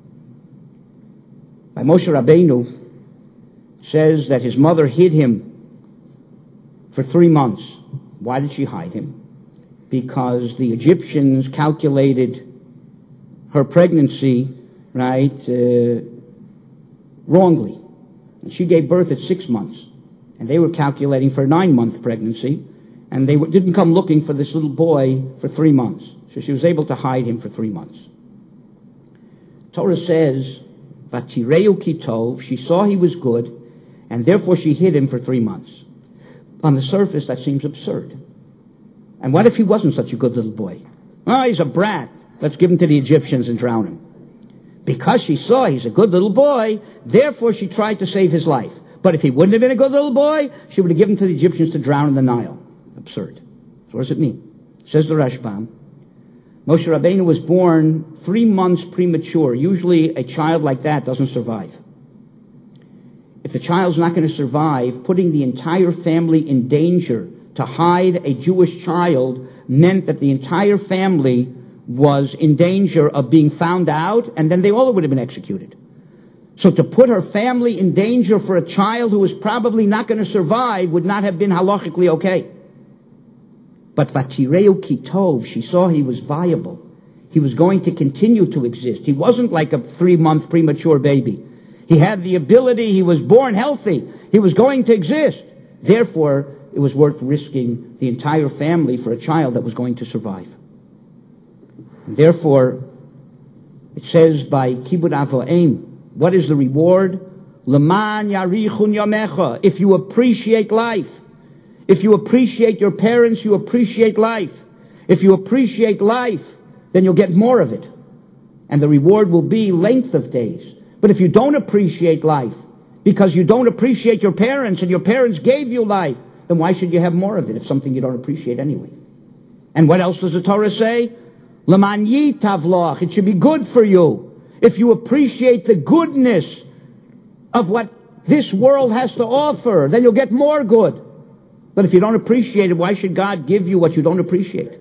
B: By Moshe Rabbeinu says that his mother hid him for three months. Why did she hide him? Because the Egyptians calculated her pregnancy, right, uh, wrongly. And she gave birth at six months. And they were calculating for a nine-month pregnancy. And they didn't come looking for this little boy for three months. So she was able to hide him for three months. Torah says, Vatireu ki tov, she saw he was good, and therefore she hid him for three months. On the surface, that seems absurd. And what if he wasn't such a good little boy? Oh, he's a brat. Let's give him to the Egyptians and drown him. Because she saw he's a good little boy, therefore she tried to save his life. But if he wouldn't have been a good little boy, she would have given him to the Egyptians to drown in the Nile. Absurd. So what does it mean? Says the Rashbam, Moshe Rabbeinu was born three months premature. Usually a child like that doesn't survive. If the child's not going to survive, putting the entire family in danger to hide a Jewish child meant that the entire family was in danger of being found out, and then they all would have been executed. So to put her family in danger for a child who was probably not going to survive would not have been halachically okay. But Vatireu ki tov, she saw he was viable. He was going to continue to exist. He wasn't like a three-month premature baby. He had the ability, he was born healthy. He was going to exist. Therefore, it was worth risking the entire family for a child that was going to survive. And therefore, it says by Kibud Avoim, what is the reward? Leman yarichun yamecha. If you appreciate life, if you appreciate your parents, you appreciate life. If you appreciate life, then you'll get more of it. And the reward will be length of days. But if you don't appreciate life, because you don't appreciate your parents, and your parents gave you life, then why should you have more of it if something you don't appreciate anyway? And what else does the Torah say? Leman yitav loch. It should be good for you. If you appreciate the goodness of what this world has to offer, then you'll get more good. But if you don't appreciate it, why should God give you what you don't appreciate?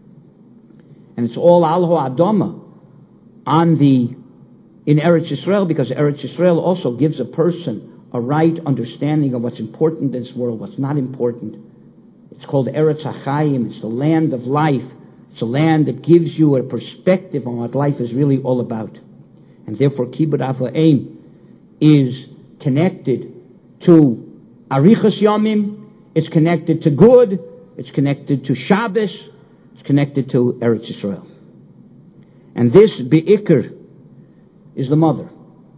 B: And it's all al ha'adama on the, in Eretz Yisrael, because Eretz Yisrael also gives a person a right understanding of what's important in this world, what's not important. It's called Eretz HaChaim. It's the land of life. It's a land that gives you a perspective on what life is really all about. And therefore, Kibbud Avoim is connected to Arichas Yomim. It's connected to good. It's connected to Shabbos. It's connected to Eretz Yisrael. And this Be'ikr is the mother.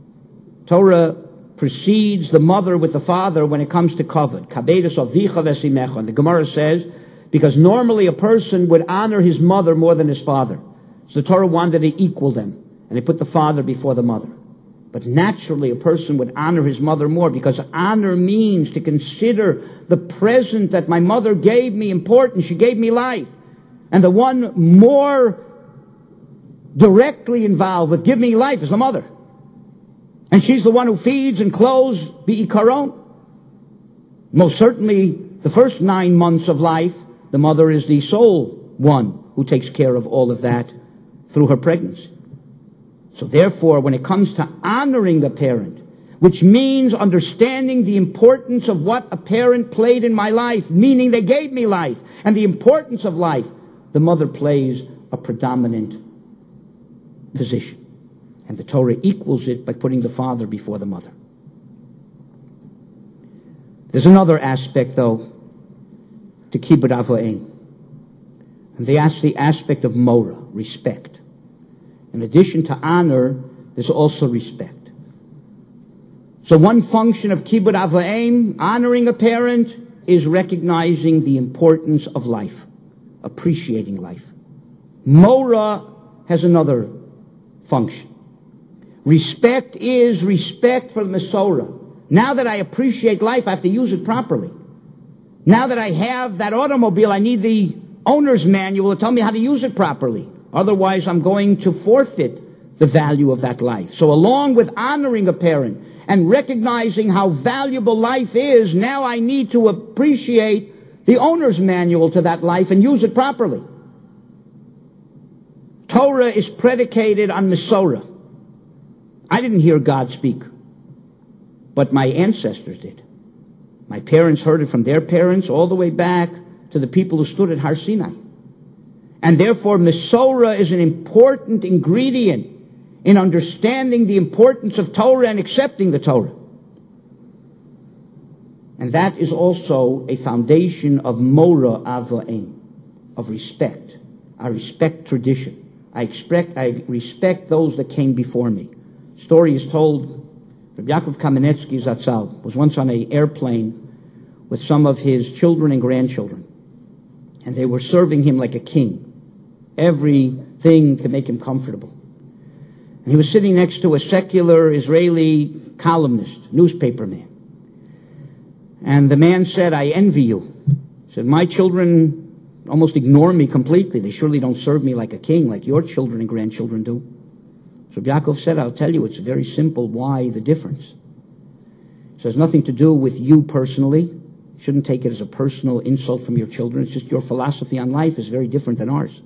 B: Torah precedes the mother with the father when it comes to kavod. Kabedus avicha v'esimecha. And the Gemara says, because normally a person would honor his mother more than his father. So the Torah wanted to equal them. And they put the father before the mother. But naturally a person would honor his mother more, because honor means to consider the present that my mother gave me important. She gave me life. And the one more directly involved with giving me life is the mother. And she's the one who feeds and clothes, bi'ikaron. Most certainly the first nine months of life, the mother is the sole one who takes care of all of that through her pregnancy. So therefore, when it comes to honoring the parent, which means understanding the importance of what a parent played in my life, meaning they gave me life, and the importance of life, the mother plays a predominant position. And the Torah equals it by putting the father before the mother. There's another aspect, though, to kibbud av v'em. And that's the aspect of mora, respect. In addition to honor, there's also respect. So one function of kibbud av v'em, honoring a parent, is recognizing the importance of life, appreciating life. Mora has another function. Respect is respect for the Mesorah. Now that I appreciate life, I have to use it properly. Now that I have that automobile, I need the owner's manual to tell me how to use it properly. Otherwise, I'm going to forfeit the value of that life. So along with honoring a parent and recognizing how valuable life is, now I need to appreciate the owner's manual to that life and use it properly. Torah is predicated on Mesorah. I didn't hear God speak, but my ancestors did. My parents heard it from their parents all the way back to the people who stood at Har Sinai. And therefore, Mesorah is an important ingredient in understanding the importance of Torah and accepting the Torah. And that is also a foundation of Mora av v'em, of respect. I respect tradition. I expect, I respect those that came before me. Story is told, Rabbi Yaakov Kamenetsky Zatzal was once on an airplane with some of his children and grandchildren. And they were serving him like a king. Everything to make him comfortable. And he was sitting next to a secular Israeli columnist, newspaper man. And the man said, I envy you. He said, my children almost ignore me completely. They surely don't serve me like a king, like your children and grandchildren do. So Yaakov said, I'll tell you, it's very simple. Why the difference? So it has nothing to do with you personally. You shouldn't take it as a personal insult from your children. It's just your philosophy on life is very different than ours.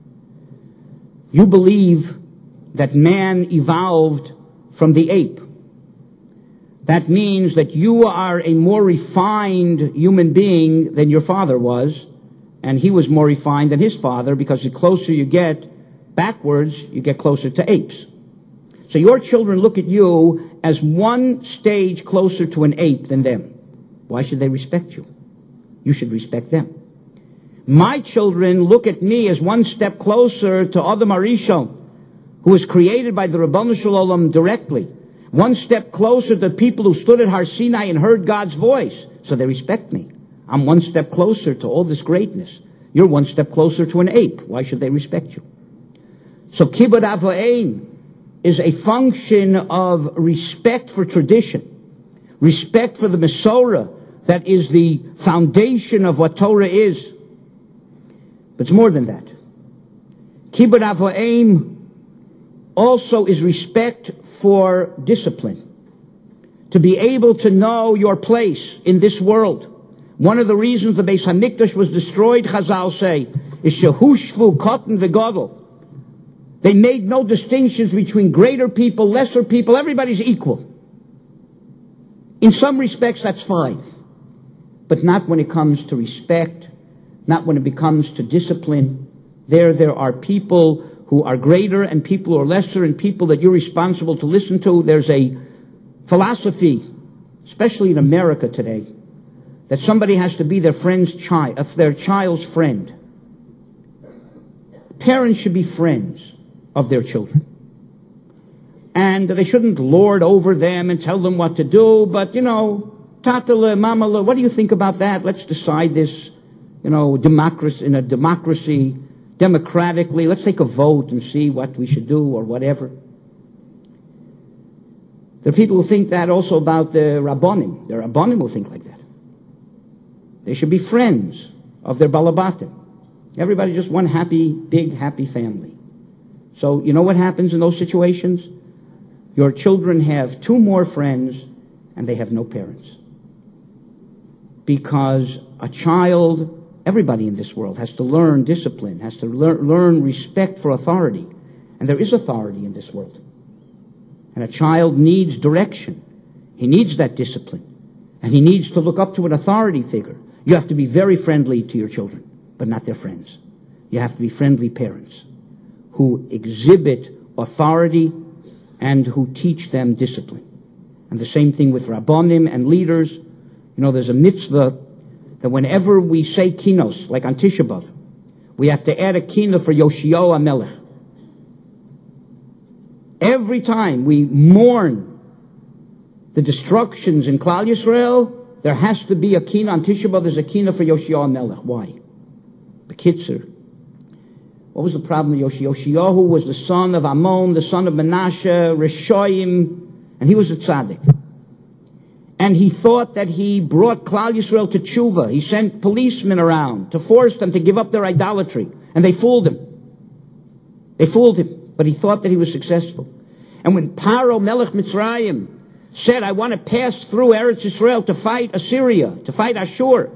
B: You believe that man evolved from the ape. That means that you are a more refined human being than your father was, and he was more refined than his father, because the closer you get backwards, you get closer to apes. So your children look at you as one stage closer to an ape than them. Why should they respect you? You should respect them. My children look at me as one step closer to Adam Arishon, who was created by the Rabbanu Shalom directly. One step closer to people who stood at Har Sinai and heard God's voice. So they respect me. I'm one step closer to all this greatness. You're one step closer to an ape. Why should they respect you? So kibbud av v'em is a function of respect for tradition, respect for the Mesorah, that is the foundation of what Torah is. But it's more than that. Kibbud av v'em also is respect for discipline. To be able to know your place in this world. One of the reasons the Beis HaMikdash was destroyed, Chazal say, is shehushvu kotan v'gadol. They made no distinctions between greater people, lesser people. Everybody's equal. In some respects, that's fine. But not when it comes to respect, not when it becomes to discipline. There, there are people who are greater and people who are lesser and people that you're responsible to listen to. There's a philosophy, especially in America today, that somebody has to be their friend's child, uh, their child's friend. Parents should be friends of their children. And they shouldn't lord over them and tell them what to do, but, you know, tatala, mamala, what do you think about that? Let's decide this, you know, democracy, in a democracy, democratically. Let's take a vote and see what we should do or whatever. There are people who think that also about the Rabbonim. The Rabbonim will think like that. They should be friends of their Balabatim. Everybody just one happy, big, happy family. So, you know what happens in those situations? Your children have two more friends and they have no parents. Because a child, everybody in this world, has to learn discipline, has to lear- learn respect for authority. And there is authority in this world. And a child needs direction. He needs that discipline. And he needs to look up to an authority figure. You have to be very friendly to your children, but not their friends. You have to be friendly parents who exhibit authority and who teach them discipline. And the same thing with Rabbonim and leaders. You know, there's a mitzvah that whenever we say kinos, like on Tisha B'Av, we have to add a kina for Yoshio HaMelech. Every time we mourn the destructions in Klal Yisrael, there has to be a kina on Tisha B'Av. There's a kina for Yoshio HaMelech. Why? B'kitzur. What was the problem with Yoshio? Yoshiyahu was the son of Ammon, the son of Menashe, Rishoyim, and he was a tzaddik. And he thought that he brought Klal Yisrael to tshuva. He sent policemen around to force them to give up their idolatry. And they fooled him. They fooled him. But he thought that he was successful. And when Paro Melech Mitzrayim said, I want to pass through Eretz Yisrael to fight Assyria, to fight Ashur,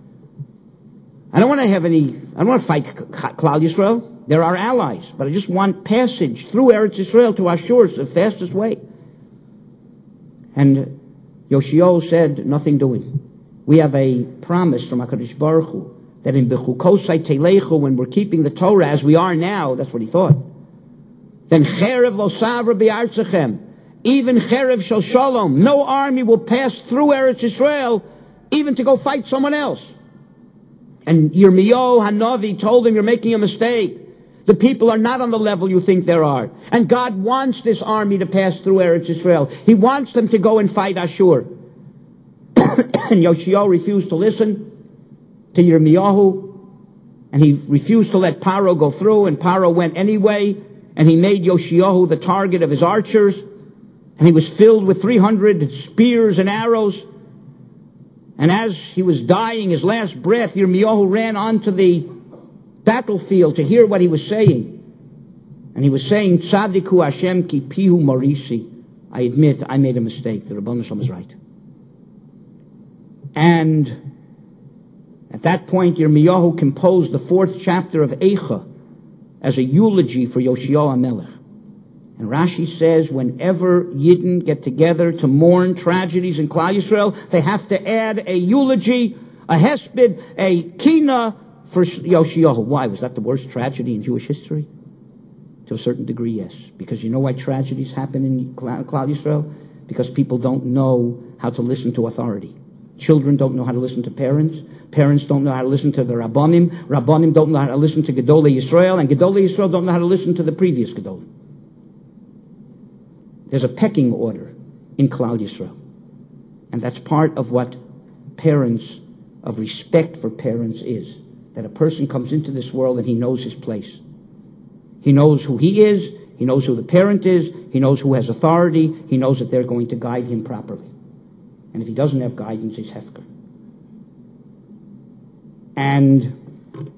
B: I don't want to have any, I don't want to fight Klal Yisrael. They're our allies. But I just want passage through Eretz Yisrael to Ashur. It's the fastest way. And Yoshio said, nothing doing. We have a promise from HaKadosh Baruch Hu that in Bechukosai Telechu, when we're keeping the Torah as we are now, that's what he thought, then Cherev lo savra bi'artzachem, even Cherev shel Shalom, no army will pass through Eretz Yisrael even to go fight someone else. And Yirmiyahu Hanavi told him, you're making a mistake. The people are not on the level you think there are. And God wants this army to pass through Eretz Yisrael. He wants them to go and fight Ashur. And Yoshio refused to listen to Yirmiyahu. And he refused to let Paro go through. And Paro went anyway. And he made Yoshiyahu the target of his archers. And he was filled with three hundred spears and arrows. And as he was dying, his last breath, Yirmiyahu ran onto the battlefield to hear what he was saying. And he was saying, Tzadiku Hashem ki pihu marisi. I admit I made a mistake. The Rebbeinu Shalom was right. And at that point, Yirmiyahu composed the fourth chapter of Eicha as a eulogy for Yoshio HaMelech. And Rashi says whenever Yidden get together to mourn tragedies in Klal Yisrael, they have to add a eulogy, a hesped, a kina for Yoshio. Why? Was that the worst tragedy in Jewish history? To a certain degree, yes. Because you know why tragedies happen in Klal Yisrael? Because people don't know how to listen to authority. Children don't know how to listen to parents. Parents don't know how to listen to the Rabbonim. Rabbonim don't know how to listen to Gedolei Yisrael. And Gedolei Yisrael don't know how to listen to the previous Gedolim. There's a pecking order in Klal Yisrael. And that's part of what parents, of respect for parents is. That a person comes into this world and he knows his place. He knows who he is. He knows who the parent is. He knows who has authority. He knows that they're going to guide him properly. And if he doesn't have guidance, he's hefker. And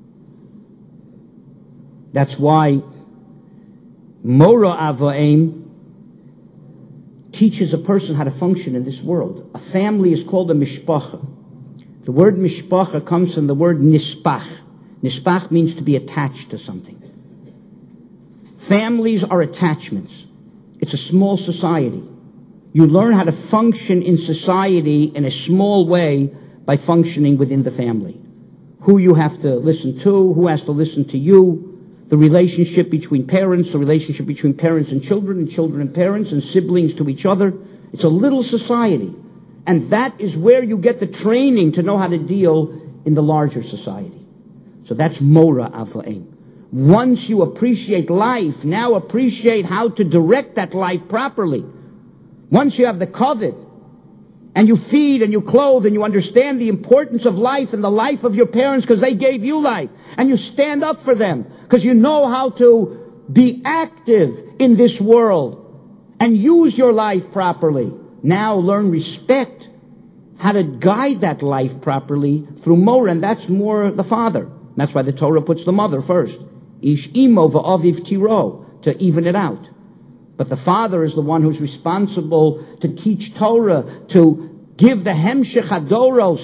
B: that's why Mora Avoim teaches a person how to function in this world. A family is called a mishpacha. The word mishpacha comes from the word nispach. Nispach means to be attached to something. Families are attachments. It's a small society. You learn how to function in society in a small way by functioning within the family. Who you have to listen to, who has to listen to you, the relationship between parents, the relationship between parents and children, and children and parents, and siblings to each other. It's a little society. And that is where you get the training to know how to deal in the larger society. So that's Mora Avoim. Once you appreciate life, now appreciate how to direct that life properly. Once you have the covet, and you feed and you clothe and you understand the importance of life and the life of your parents because they gave you life, and you stand up for them because you know how to be active in this world and use your life properly. Now learn respect, how to guide that life properly through Morah, and that's more the father. That's why the Torah puts the mother first. Ish imo va'aviv tiro, to even it out. But the father is the one who's responsible to teach Torah, to give the hemshech hadoros,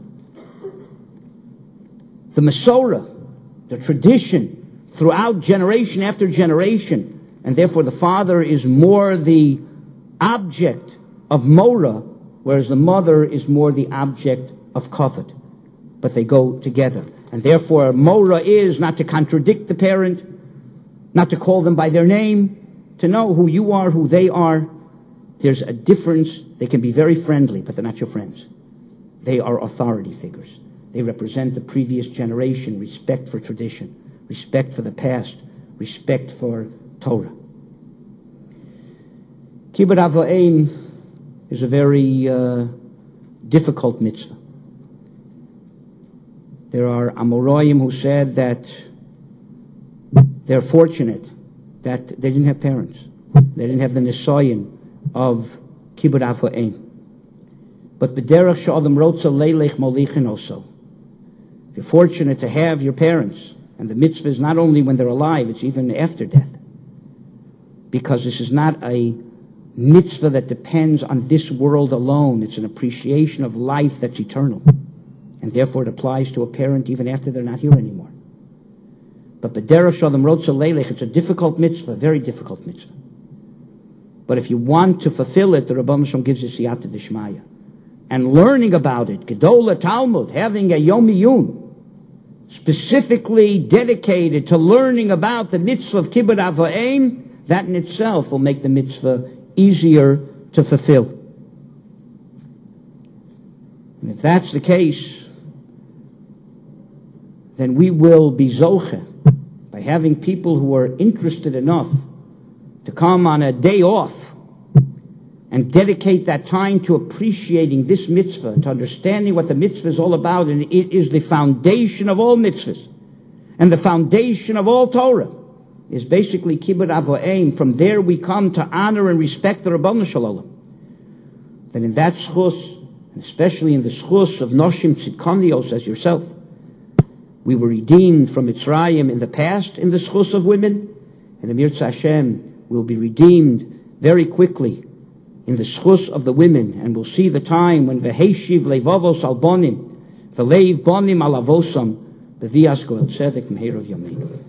B: the Masorah, the tradition, throughout generation after generation. And therefore the father is more the object of Morah, whereas the mother is more the object of covet. But they go together. And therefore Morah is not to contradict the parent, not to call them by their name, to know who you are, who they are. There's a difference. They can be very friendly, but they're not your friends. They are authority figures. They represent the previous generation, respect for tradition, respect for the past, respect for Torah. Kibbud Av Va'em is a very uh, difficult mitzvah. There are Amoraim who said that they're fortunate that they didn't have parents. They didn't have the nisayin of Kibbud Av Va'em. But b'derech she'adam rotza leilech molichin also. If you're fortunate to have your parents, and the mitzvah is not only when they're alive, it's even after death. Because this is not a mitzvah that depends on this world alone. It's an appreciation of life that's eternal. And therefore it applies to a parent even after they're not here anymore. But b'derech she'adam rotza leilech, it's a difficult mitzvah, very difficult mitzvah. But if you want to fulfill it, the Rebbeinu Shalom gives you siyata d'shmaya. And learning about it, Gedola Talmud, having a Yom Iyun, specifically dedicated to learning about the mitzvah of Kibbud Av Va'em, that in itself will make the mitzvah easier to fulfill. And if that's the case, then we will be zoche by having people who are interested enough to come on a day off and dedicate that time to appreciating this mitzvah, to understanding what the mitzvah is all about. And it is the foundation of all mitzvahs, and the foundation of all Torah is basically Kibbud Av Va'em. From there we come to honor and respect the Rebbeinu Shalom. Then in that schus, and especially in the schus of Noshim Tzidkanios as yourself, we were redeemed from Mitzrayim in the past in the schus of women, and Amir Hashem will be redeemed very quickly in the schus of the women, and we'll see the time when v'heishiv levavos al bonim, v'leiv bonim al avosam, b'vias goel tzedek meher of yameinu.